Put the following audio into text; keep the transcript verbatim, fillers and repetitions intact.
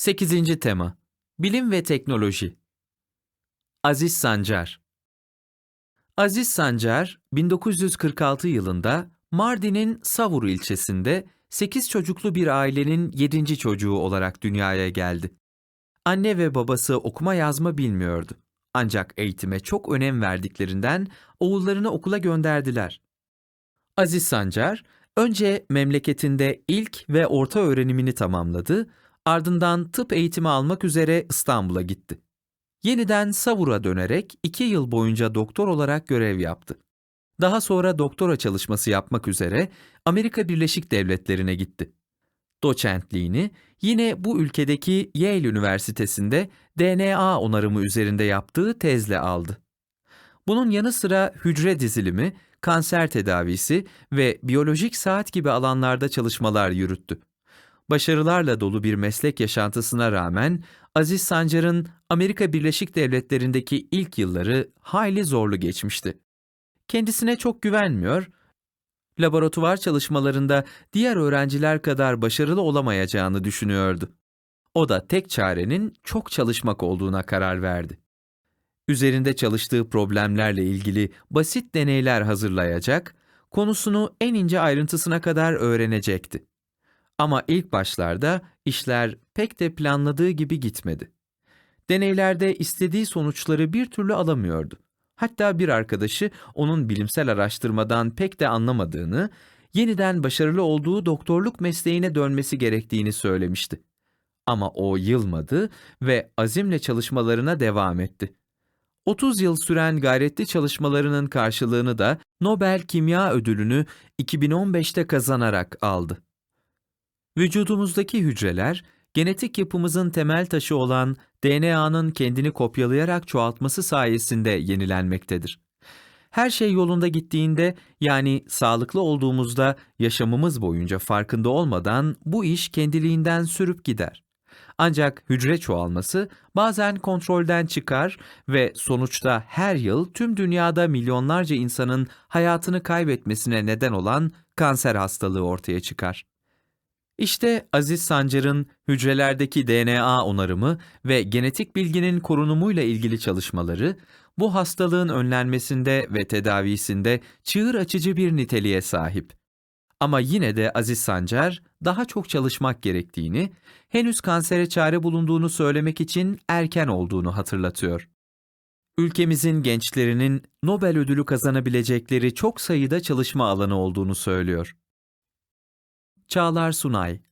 Sekizinci tema: Bilim ve teknoloji. Aziz Sancar. Aziz Sancar, bin dokuz yüz kırk altı yılında Mardin'in Savur ilçesinde sekiz çocuklu bir ailenin yedinci çocuğu olarak dünyaya geldi. Anne ve babası okuma yazma bilmiyordu. Ancak eğitime çok önem verdiklerinden oğullarını okula gönderdiler. Aziz Sancar, önce memleketinde ilk ve orta öğrenimini tamamladı, ardından tıp eğitimi almak üzere İstanbul'a gitti. Yeniden Savur'a dönerek iki yıl boyunca doktor olarak görev yaptı. Daha sonra doktora çalışması yapmak üzere Amerika Birleşik Devletleri'ne gitti. Doçentliğini yine bu ülkedeki Yale Üniversitesi'nde D N A onarımı üzerinde yaptığı tezle aldı. Bunun yanı sıra hücre dizilimi, kanser tedavisi ve biyolojik saat gibi alanlarda çalışmalar yürüttü. Başarılarla dolu bir meslek yaşantısına rağmen Aziz Sancar'ın Amerika Birleşik Devletleri'ndeki ilk yılları hayli zorlu geçmişti. Kendisine çok güvenmiyor, laboratuvar çalışmalarında diğer öğrenciler kadar başarılı olamayacağını düşünüyordu. O da tek çarenin çok çalışmak olduğuna karar verdi. Üzerinde çalıştığı problemlerle ilgili basit deneyler hazırlayacak, konusunu en ince ayrıntısına kadar öğrenecekti. Ama ilk başlarda işler pek de planladığı gibi gitmedi. Deneylerde istediği sonuçları bir türlü alamıyordu. Hatta bir arkadaşı onun bilimsel araştırmadan pek de anlamadığını, yeniden başarılı olduğu doktorluk mesleğine dönmesi gerektiğini söylemişti. Ama o yılmadı ve azimle çalışmalarına devam etti. otuz yıl süren gayretli çalışmalarının karşılığını da Nobel Kimya Ödülünü iki bin on beşte kazanarak aldı. Vücudumuzdaki hücreler, genetik yapımızın temel taşı olan D N A'nın kendini kopyalayarak çoğaltması sayesinde yenilenmektedir. Her şey yolunda gittiğinde, yani sağlıklı olduğumuzda yaşamımız boyunca farkında olmadan bu iş kendiliğinden sürüp gider. Ancak hücre çoğalması bazen kontrolden çıkar ve sonuçta her yıl tüm dünyada milyonlarca insanın hayatını kaybetmesine neden olan kanser hastalığı ortaya çıkar. İşte Aziz Sancar'ın hücrelerdeki D N A onarımı ve genetik bilginin korunumuyla ilgili çalışmaları, bu hastalığın önlenmesinde ve tedavisinde çığır açıcı bir niteliğe sahip. Ama yine de Aziz Sancar, daha çok çalışmak gerektiğini, henüz kansere çare bulunduğunu söylemek için erken olduğunu hatırlatıyor. Ülkemizin gençlerinin Nobel ödülü kazanabilecekleri çok sayıda çalışma alanı olduğunu söylüyor. Çağlar Sunay.